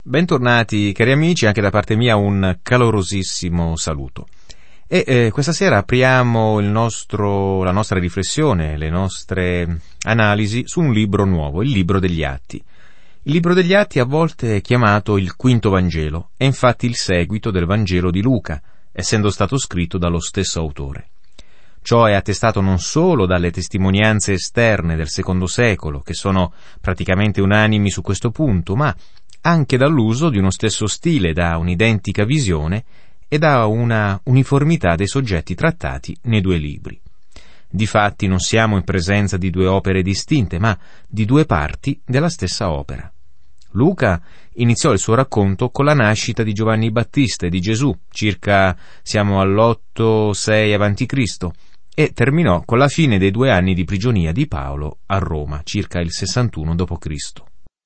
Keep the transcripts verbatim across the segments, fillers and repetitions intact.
Bentornati cari amici, anche da parte mia un calorosissimo saluto. E eh, questa sera apriamo il nostro, la nostra riflessione, le nostre analisi su un libro nuovo, il Libro degli Atti. Il Libro degli Atti a volte è chiamato il Quinto Vangelo, è infatti il seguito del Vangelo di Luca, essendo stato scritto dallo stesso autore. Ciò è attestato non solo dalle testimonianze esterne del secondo secolo, che sono praticamente unanimi su questo punto, ma anche dall'uso di uno stesso stile, da un'identica visione e da una uniformità dei soggetti trattati nei due libri. Difatti non siamo in presenza di due opere distinte, ma di due parti della stessa opera. Luca iniziò il suo racconto con la nascita di Giovanni Battista e di Gesù, circa siamo all'otto sei avanti Cristo, e terminò con la fine dei due anni di prigionia di Paolo a Roma, circa il sessantuno dopo Cristo.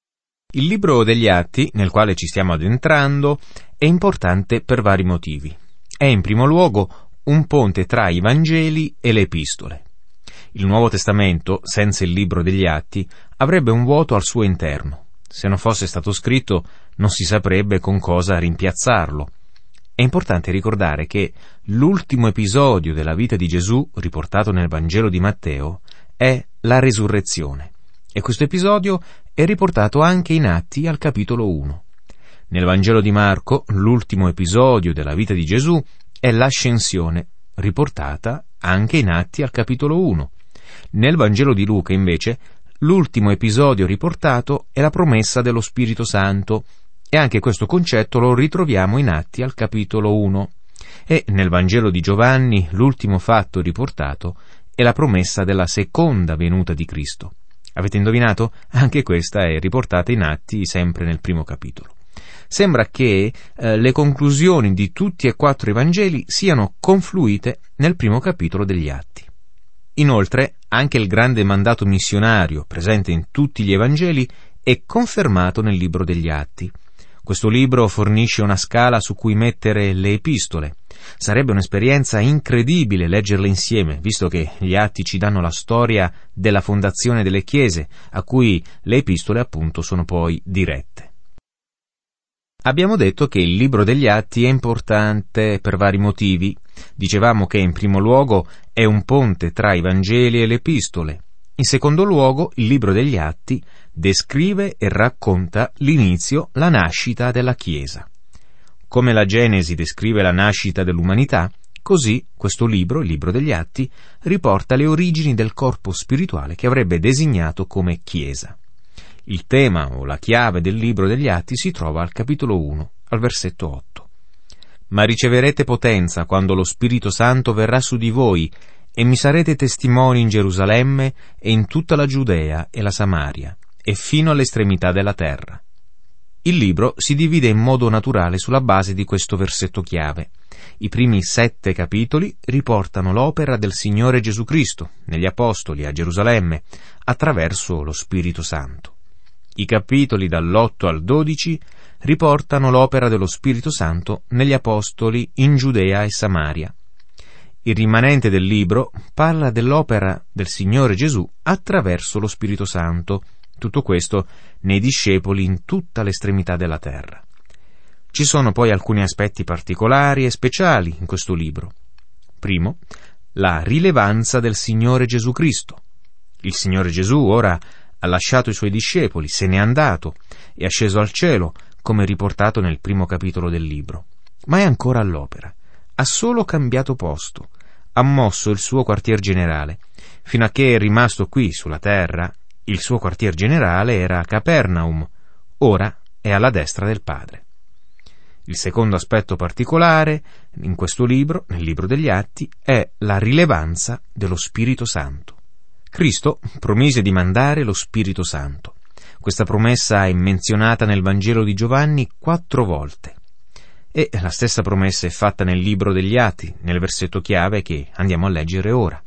Il libro degli Atti, nel quale ci stiamo addentrando, è importante per vari motivi. È in primo luogo un ponte tra i Vangeli e le Epistole. Il Nuovo Testamento, senza il libro degli Atti, avrebbe un vuoto al suo interno. Se non fosse stato scritto, non si saprebbe con cosa rimpiazzarlo. È importante ricordare che l'ultimo episodio della vita di Gesù, riportato nel Vangelo di Matteo, è la resurrezione. E questo episodio è riportato anche in Atti al capitolo uno. Nel Vangelo di Marco, l'ultimo episodio della vita di Gesù è l'ascensione, riportata anche in Atti al capitolo uno. Nel Vangelo di Luca, invece, l'ultimo episodio riportato è la promessa dello Spirito Santo, e anche questo concetto lo ritroviamo in Atti al capitolo uno. E nel Vangelo di Giovanni, l'ultimo fatto riportato è la promessa della seconda venuta di Cristo. Avete indovinato? Anche questa è riportata in Atti, sempre nel primo capitolo. Sembra che eh, le conclusioni di tutti e quattro i Vangeli siano confluite nel primo capitolo degli Atti. Inoltre, anche il grande mandato missionario presente in tutti gli Evangeli è confermato nel libro degli Atti. Questo libro fornisce una scala su cui mettere le epistole. Sarebbe un'esperienza incredibile leggerle insieme, visto che gli Atti ci danno la storia della fondazione delle chiese, a cui le epistole appunto sono poi dirette. Abbiamo detto che il libro degli Atti è importante per vari motivi. Dicevamo che in primo luogo è un ponte tra i Vangeli e le epistole. In secondo luogo, il libro degli Atti descrive e racconta l'inizio, la nascita della Chiesa. Come la Genesi descrive la nascita dell'umanità, così questo libro, il libro degli Atti, riporta le origini del corpo spirituale che avrebbe designato come Chiesa. Il tema o la chiave del libro degli Atti si trova al capitolo uno, al versetto otto. «Ma riceverete potenza quando lo Spirito Santo verrà su di voi, e mi sarete testimoni in Gerusalemme e in tutta la Giudea e la Samaria, e fino all'estremità della terra». Il libro si divide in modo naturale sulla base di questo versetto chiave. I primi sette capitoli riportano l'opera del Signore Gesù Cristo negli Apostoli a Gerusalemme attraverso lo Spirito Santo. I capitoli dall'otto al dodici riportano l'opera dello Spirito Santo negli Apostoli in Giudea e Samaria. Il rimanente del libro parla dell'opera del Signore Gesù attraverso lo Spirito Santo, tutto questo nei discepoli in tutta l'estremità della terra. Ci sono poi alcuni aspetti particolari e speciali in questo libro. Primo, la rilevanza del Signore Gesù Cristo. Il Signore Gesù ora ha lasciato i suoi discepoli, se n'è andato, è asceso al cielo, come riportato nel primo capitolo del libro. Ma è ancora all'opera. Ha solo cambiato posto, ha mosso il suo quartier generale. Fino a che è rimasto qui sulla terra, il suo quartier generale era a Capernaum, ora è alla destra del Padre. Il secondo aspetto particolare in questo libro, nel libro degli Atti, è la rilevanza dello Spirito Santo. Cristo promise di mandare lo Spirito Santo. Questa promessa è menzionata nel Vangelo di Giovanni quattro volte. E la stessa promessa è fatta nel libro degli Atti, nel versetto chiave che andiamo a leggere ora.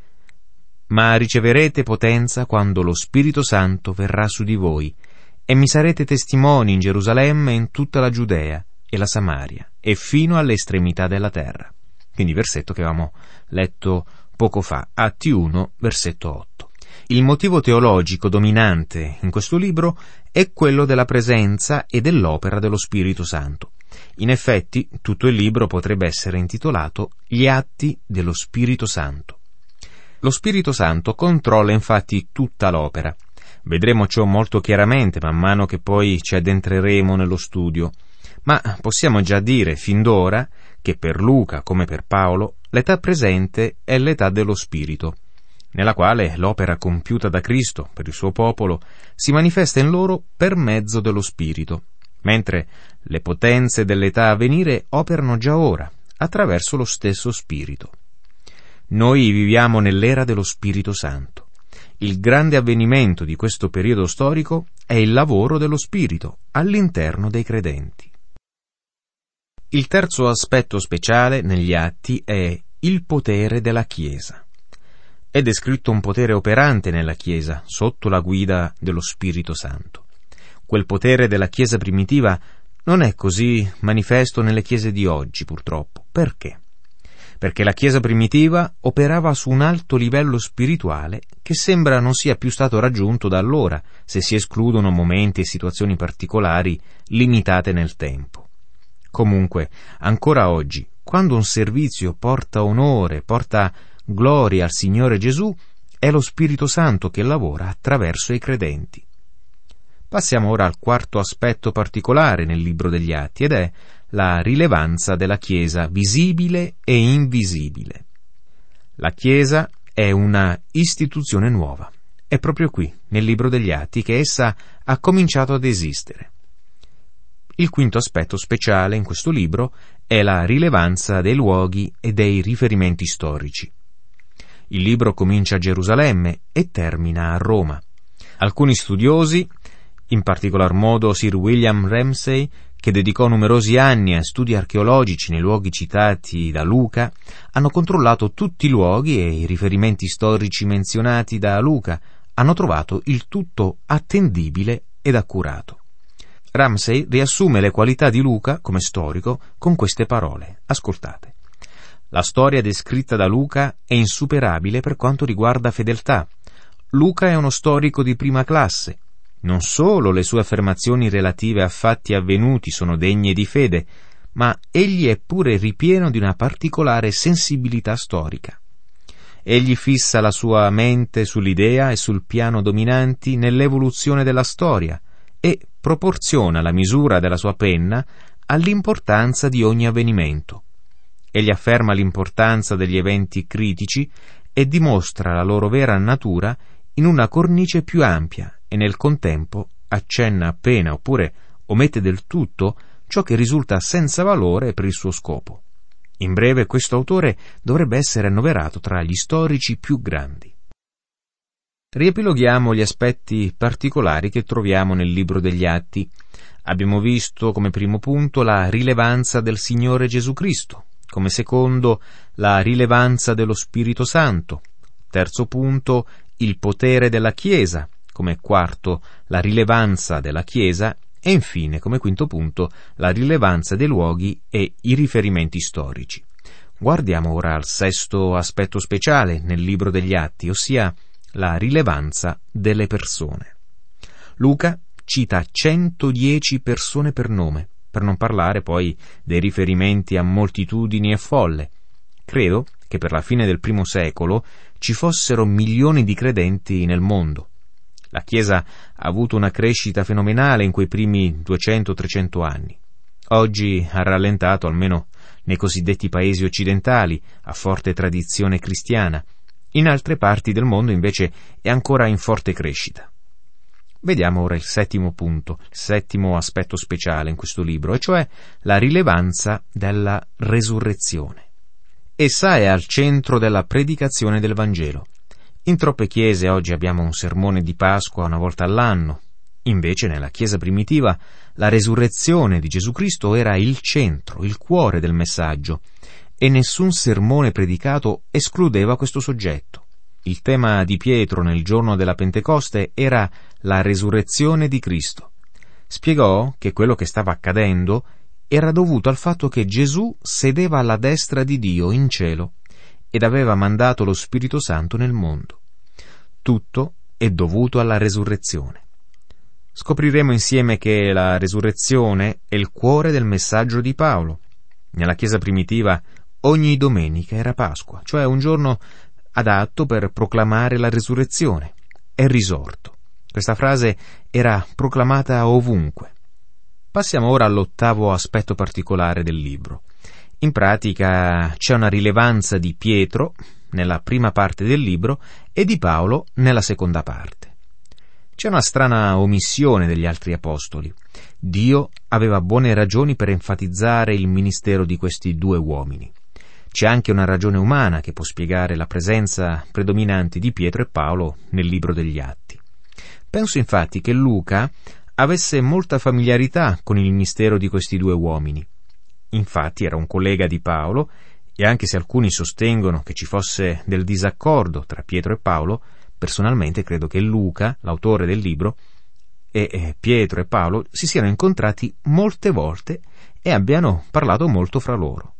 «Ma riceverete potenza quando lo Spirito Santo verrà su di voi, e mi sarete testimoni in Gerusalemme e in tutta la Giudea e la Samaria, e fino alle estremità della terra». Quindi versetto che avevamo letto poco fa, Atti uno, versetto otto. Il motivo teologico dominante in questo libro è quello della presenza e dell'opera dello Spirito Santo. In effetti, tutto il libro potrebbe essere intitolato Gli atti dello Spirito Santo. Lo Spirito Santo controlla infatti tutta l'opera. Vedremo ciò molto chiaramente man mano che poi ci addentreremo nello studio, ma possiamo già dire fin d'ora che per Luca, come per Paolo, l'età presente è l'età dello Spirito, nella quale l'opera compiuta da Cristo per il suo popolo si manifesta in loro per mezzo dello Spirito, mentre le potenze dell'età a venire operano già ora, attraverso lo stesso Spirito. Noi viviamo nell'era dello Spirito Santo. Il grande avvenimento di questo periodo storico è il lavoro dello Spirito all'interno dei credenti. Il terzo aspetto speciale negli Atti è il potere della Chiesa. È descritto un potere operante nella Chiesa, sotto la guida dello Spirito Santo. Quel potere della Chiesa primitiva non è così manifesto nelle chiese di oggi, purtroppo. Perché? Perché la Chiesa primitiva operava su un alto livello spirituale che sembra non sia più stato raggiunto da allora, se si escludono momenti e situazioni particolari limitate nel tempo. Comunque, ancora oggi, quando un servizio porta onore, porta gloria al Signore Gesù, è lo Spirito Santo che lavora attraverso i credenti. Passiamo ora al quarto aspetto particolare nel libro degli Atti, ed è la rilevanza della Chiesa visibile e invisibile. La Chiesa è una istituzione nuova. È proprio qui, nel libro degli Atti, che essa ha cominciato ad esistere. Il quinto aspetto speciale in questo libro è la rilevanza dei luoghi e dei riferimenti storici. Il libro comincia a Gerusalemme e termina a Roma. Alcuni studiosi, in particolar modo Sir William Ramsay, che dedicò numerosi anni a studi archeologici nei luoghi citati da Luca, hanno controllato tutti i luoghi e i riferimenti storici menzionati da Luca, hanno trovato il tutto attendibile ed accurato. Ramsay riassume le qualità di Luca come storico con queste parole. Ascoltate. La storia descritta da Luca è insuperabile per quanto riguarda fedeltà. Luca è uno storico di prima classe. Non solo le sue affermazioni relative a fatti avvenuti sono degne di fede, ma egli è pure ripieno di una particolare sensibilità storica. Egli fissa la sua mente sull'idea e sul piano dominanti nell'evoluzione della storia e proporziona la misura della sua penna all'importanza di ogni avvenimento. Egli afferma l'importanza degli eventi critici e dimostra la loro vera natura in una cornice più ampia e nel contempo accenna appena oppure omette del tutto ciò che risulta senza valore per il suo scopo. In breve, questo autore dovrebbe essere annoverato tra gli storici più grandi. Riepiloghiamo gli aspetti particolari che troviamo nel libro degli Atti. Abbiamo visto come primo punto la rilevanza del Signore Gesù Cristo, come secondo la rilevanza dello Spirito Santo, terzo punto il potere della Chiesa, come quarto la rilevanza della Chiesa e infine come quinto punto la rilevanza dei luoghi e i riferimenti storici. Guardiamo ora al sesto aspetto speciale nel libro degli Atti, ossia la rilevanza delle persone. Luca cita centodieci persone per nome, per non parlare poi dei riferimenti a moltitudini e folle. Credo che per la fine del primo secolo ci fossero milioni di credenti nel mondo. La Chiesa ha avuto una crescita fenomenale in quei primi duecento trecento anni. Oggi ha rallentato, almeno nei cosiddetti paesi occidentali, a forte tradizione cristiana. In altre parti del mondo invece è ancora in forte crescita. Vediamo ora il settimo punto, il settimo aspetto speciale in questo libro, e cioè la rilevanza della resurrezione. Essa è al centro della predicazione del Vangelo. In troppe chiese oggi abbiamo un sermone di Pasqua una volta all'anno. Invece nella Chiesa primitiva la resurrezione di Gesù Cristo era il centro, il cuore del messaggio, e nessun sermone predicato escludeva questo soggetto. Il tema di Pietro nel giorno della Pentecoste era la resurrezione di Cristo. Spiegò che quello che stava accadendo era dovuto al fatto che Gesù sedeva alla destra di Dio in cielo ed aveva mandato lo Spirito Santo nel mondo. tutto è dovuto alla resurrezione. Scopriremo insieme che la resurrezione è il cuore del messaggio di Paolo. Nella Chiesa primitiva ogni domenica era Pasqua, cioè un giorno adatto per proclamare la resurrezione. È risorto. Questa frase era proclamata ovunque. Passiamo ora all'ottavo aspetto particolare del libro. In pratica c'è una rilevanza di Pietro nella prima parte del libro e di Paolo nella seconda parte. C'è una strana omissione degli altri apostoli. Dio aveva buone ragioni per enfatizzare il ministero di questi due uomini. C'è anche una ragione umana che può spiegare la presenza predominante di Pietro e Paolo nel libro degli Atti. Penso infatti che Luca avesse molta familiarità con il mistero di questi due uomini. Infatti era un collega di Paolo, e anche se alcuni sostengono che ci fosse del disaccordo tra Pietro e Paolo, personalmente credo che Luca, l'autore del libro, e Pietro e Paolo si siano incontrati molte volte e abbiano parlato molto fra loro.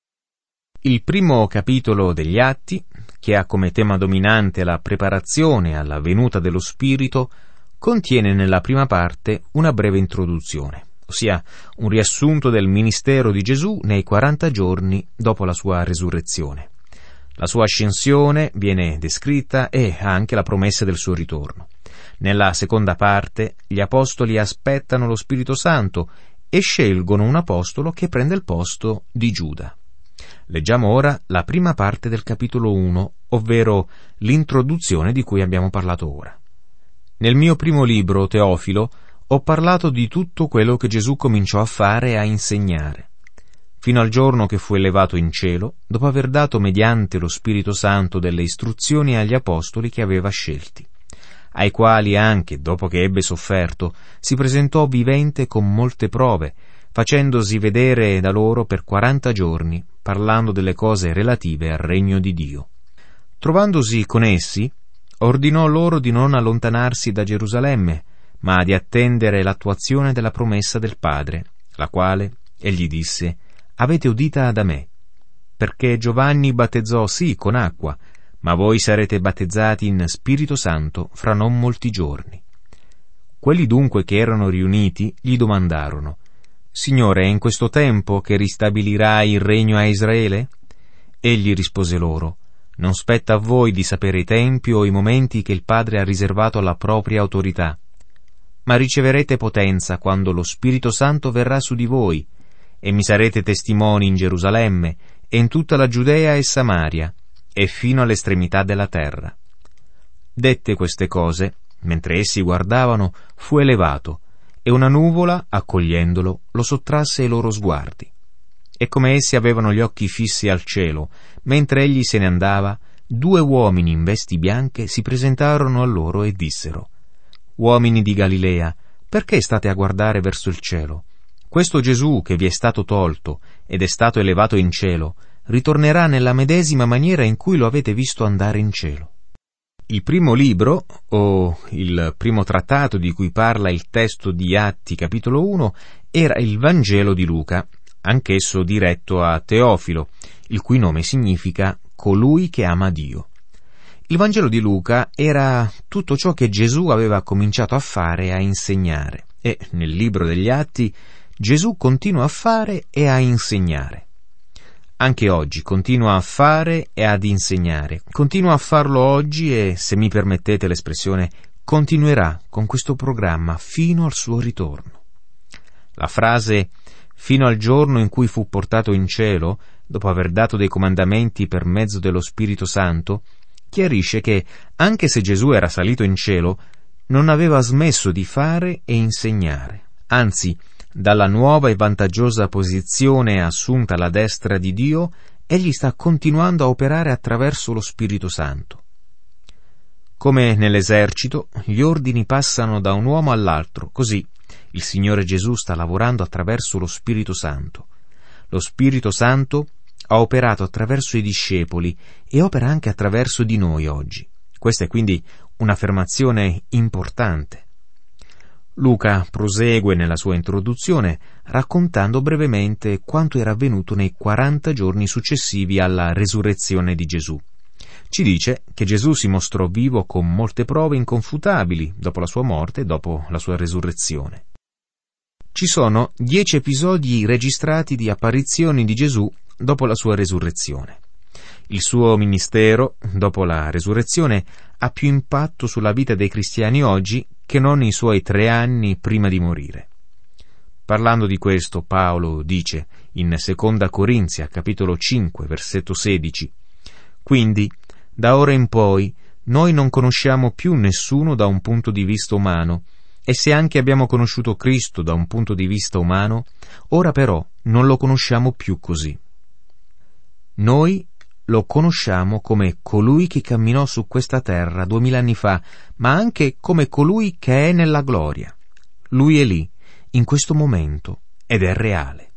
Il primo capitolo degli Atti, che ha come tema dominante la preparazione alla venuta dello Spirito, contiene nella prima parte una breve introduzione, ossia un riassunto del ministero di Gesù nei quaranta giorni dopo la sua resurrezione. La sua ascensione viene descritta e anche la promessa del suo ritorno. Nella seconda parte gli apostoli aspettano lo Spirito Santo e scelgono un apostolo che prende il posto di Giuda. Leggiamo ora la prima parte del capitolo uno, ovvero l'introduzione di cui abbiamo parlato ora. Nel mio primo libro, Teofilo, ho parlato di tutto quello che Gesù cominciò a fare e a insegnare, fino al giorno che fu elevato in cielo, dopo aver dato mediante lo Spirito Santo delle istruzioni agli apostoli che aveva scelti, ai quali anche, dopo che ebbe sofferto, si presentò vivente con molte prove, facendosi vedere da loro per quaranta giorni, parlando delle cose relative al regno di Dio. Trovandosi con essi, ordinò loro di non allontanarsi da Gerusalemme, ma di attendere l'attuazione della promessa del Padre, la quale, egli disse, avete udita da me, perché Giovanni battezzò sì con acqua, ma voi sarete battezzati in Spirito Santo fra non molti giorni. Quelli dunque che erano riuniti gli domandarono, Signore, è in questo tempo che ristabilirai il regno a Israele? Egli rispose loro, non spetta a voi di sapere i tempi o i momenti che il Padre ha riservato alla propria autorità, ma riceverete potenza quando lo Spirito Santo verrà su di voi, e mi sarete testimoni in Gerusalemme e in tutta la Giudea e Samaria, e fino all'estremità della terra. Dette queste cose, mentre essi guardavano, fu elevato, e una nuvola, accogliendolo, lo sottrasse ai loro sguardi. E come essi avevano gli occhi fissi al cielo, mentre egli se ne andava, due uomini in vesti bianche si presentarono a loro e dissero, «Uomini di Galilea, perché state a guardare verso il cielo? Questo Gesù che vi è stato tolto ed è stato elevato in cielo, ritornerà nella medesima maniera in cui lo avete visto andare in cielo». Il primo libro, o il primo trattato di cui parla il testo di Atti capitolo uno, era il Vangelo di Luca, anch'esso diretto a Teofilo, il cui nome significa colui che ama Dio. Il Vangelo di Luca era tutto ciò che Gesù aveva cominciato a fare e a insegnare, e nel libro degli Atti Gesù continua a fare e a insegnare. Anche oggi continua a fare e ad insegnare, continua a farlo oggi e, se mi permettete l'espressione, continuerà con questo programma fino al suo ritorno. La frase «fino al giorno in cui fu portato in cielo», dopo aver dato dei comandamenti per mezzo dello Spirito Santo, chiarisce che, anche se Gesù era salito in cielo, non aveva smesso di fare e insegnare. Anzi, dalla nuova e vantaggiosa posizione assunta alla destra di Dio, egli sta continuando a operare attraverso lo Spirito Santo. Come nell'esercito, gli ordini passano da un uomo all'altro, così il Signore Gesù sta lavorando attraverso lo Spirito Santo. Lo Spirito Santo ha operato attraverso i discepoli e opera anche attraverso di noi oggi. Questa è quindi un'affermazione importante. Luca prosegue nella sua introduzione raccontando brevemente quanto era avvenuto nei quaranta giorni successivi alla resurrezione di Gesù. ci dice che Gesù si mostrò vivo con molte prove inconfutabili dopo la sua morte e dopo la sua resurrezione. Ci sono dieci episodi registrati di apparizioni di Gesù dopo la sua resurrezione. Il suo ministero, dopo la resurrezione, ha più impatto sulla vita dei cristiani oggi che non i suoi tre anni prima di morire. Parlando di questo, Paolo dice in Seconda Corinzi, capitolo cinque, versetto sedici: «Quindi, da ora in poi, noi non conosciamo più nessuno da un punto di vista umano, e se anche abbiamo conosciuto Cristo da un punto di vista umano, ora però non lo conosciamo più così. Noi lo conosciamo come colui che camminò su questa terra duemila anni fa, ma anche come colui che è nella gloria. Lui è lì, in questo momento, ed è reale».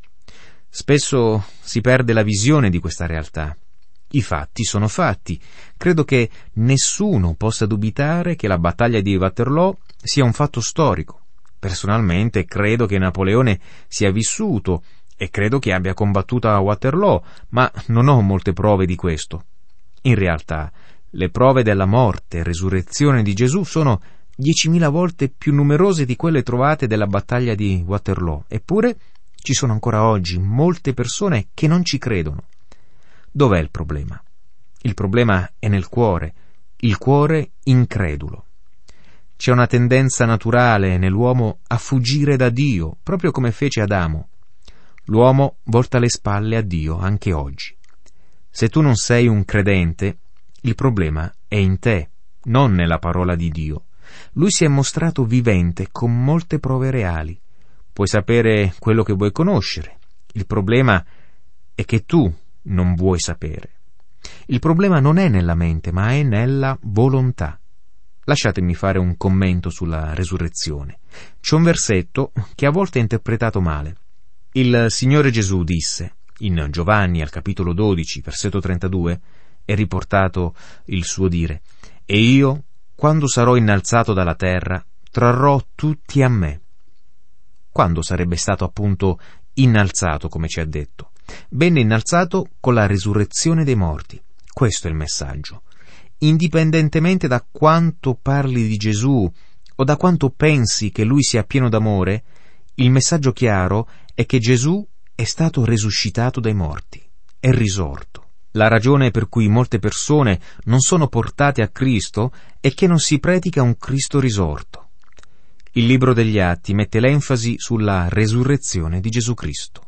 Spesso si perde la visione di questa realtà. I fatti sono fatti. Credo che nessuno possa dubitare che la battaglia di Waterloo sia un fatto storico. Personalmente credo che Napoleone sia vissuto e credo che abbia combattuto a Waterloo, ma non ho molte prove di questo. In realtà, le prove della morte e resurrezione di Gesù sono diecimila volte più numerose di quelle trovate della battaglia di Waterloo. Eppure ci sono ancora oggi molte persone che non ci credono. Dov'è il problema? Il problema è nel cuore, il cuore incredulo. C'è una tendenza naturale nell'uomo a fuggire da Dio, proprio come fece Adamo. L'uomo volta le spalle a Dio anche oggi. Se tu non sei un credente, il problema è in te, non nella parola di Dio. Lui si è mostrato vivente con molte prove reali. Puoi sapere quello che vuoi conoscere. Il problema è che tu non vuoi sapere. Il problema non è nella mente, ma è nella volontà. Lasciatemi fare un commento sulla resurrezione. C'è un versetto che a volte è interpretato male. Il Signore Gesù disse, in Giovanni al capitolo dodici, versetto trentadue, è riportato il suo dire: «E io, quando sarò innalzato dalla terra, trarrò tutti a me». Quando sarebbe stato appunto innalzato, come ci ha detto? Venne innalzato con la risurrezione dei morti. Questo è il messaggio. Indipendentemente da quanto parli di Gesù o da quanto pensi che Lui sia pieno d'amore, il messaggio chiaro è che Gesù è stato resuscitato dai morti, è risorto. La ragione per cui molte persone non sono portate a Cristo è che non si predica un Cristo risorto. Il libro degli Atti mette l'enfasi sulla resurrezione di Gesù Cristo.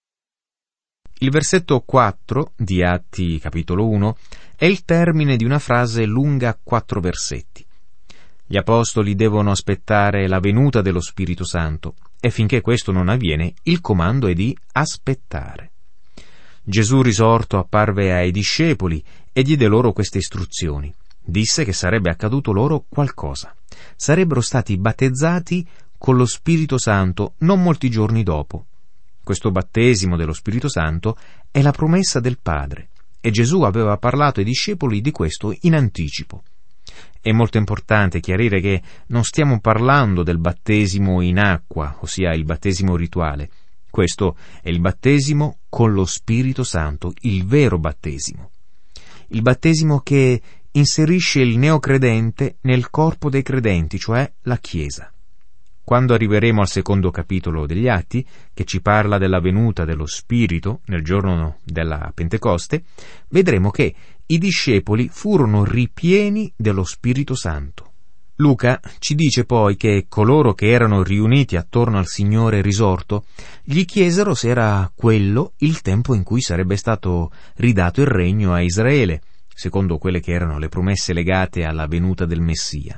Il versetto quattro di Atti capitolo uno è il termine di una frase lunga quattro versetti. Gli apostoli devono aspettare la venuta dello Spirito Santo e finché questo non avviene il comando è di aspettare. Gesù risorto apparve ai discepoli e diede loro queste istruzioni. Disse che sarebbe accaduto loro qualcosa. Sarebbero stati battezzati con lo Spirito Santo non molti giorni dopo. Questo battesimo dello Spirito Santo è la promessa del Padre e Gesù aveva parlato ai discepoli di questo in anticipo. È molto importante chiarire che non stiamo parlando del battesimo in acqua, ossia il battesimo rituale. Questo è il battesimo con lo Spirito Santo, il vero battesimo. Il battesimo che inserisce il neocredente nel corpo dei credenti, cioè la Chiesa. Quando arriveremo al secondo capitolo degli Atti, che ci parla della venuta dello Spirito nel giorno della Pentecoste, vedremo che i discepoli furono ripieni dello Spirito Santo. Luca ci dice poi che coloro che erano riuniti attorno al Signore risorto gli chiesero se era quello il tempo in cui sarebbe stato ridato il regno a Israele, secondo quelle che erano le promesse legate alla venuta del Messia.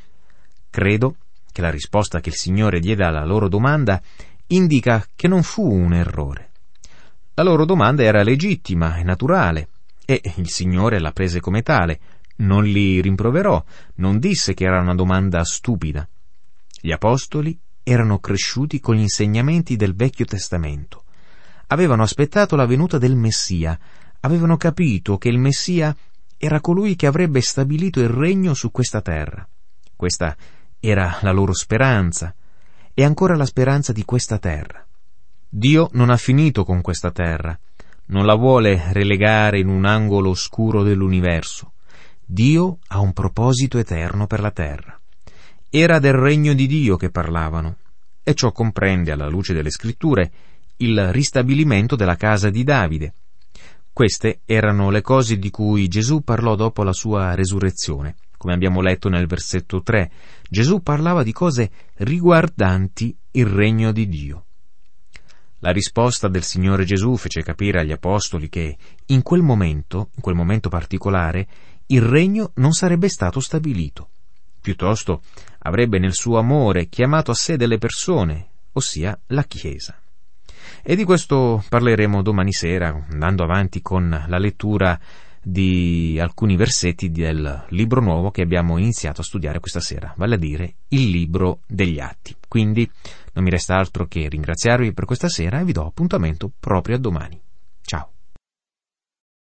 Credo che la risposta che il Signore diede alla loro domanda indica che non fu un errore. La loro domanda era legittima e naturale, e il Signore la prese come tale. Non li rimproverò, non disse che era una domanda stupida. Gli apostoli erano cresciuti con gli insegnamenti del Vecchio Testamento. Avevano aspettato la venuta del Messia, avevano capito che il Messia era colui che avrebbe stabilito il regno su questa terra. Questa era la loro speranza, e ancora la speranza di questa terra. Dio non ha finito con questa terra, non la vuole relegare in un angolo oscuro dell'universo. Dio ha un proposito eterno per la terra. Era del regno di Dio che parlavano, e ciò comprende, alla luce delle scritture, il ristabilimento della casa di Davide. Queste erano le cose di cui Gesù parlò dopo la sua resurrezione. Come abbiamo letto nel versetto tre, Gesù parlava di cose riguardanti il regno di Dio. La risposta del Signore Gesù fece capire agli apostoli che in quel momento, in quel momento particolare, il regno non sarebbe stato stabilito. Piuttosto avrebbe nel suo amore chiamato a sé delle persone, ossia la Chiesa. E di questo parleremo domani sera, andando avanti con la lettura di alcuni versetti del libro nuovo che abbiamo iniziato a studiare questa sera, vale a dire il libro degli Atti. Quindi non mi resta altro che ringraziarvi per questa sera e vi do appuntamento proprio a domani. Ciao.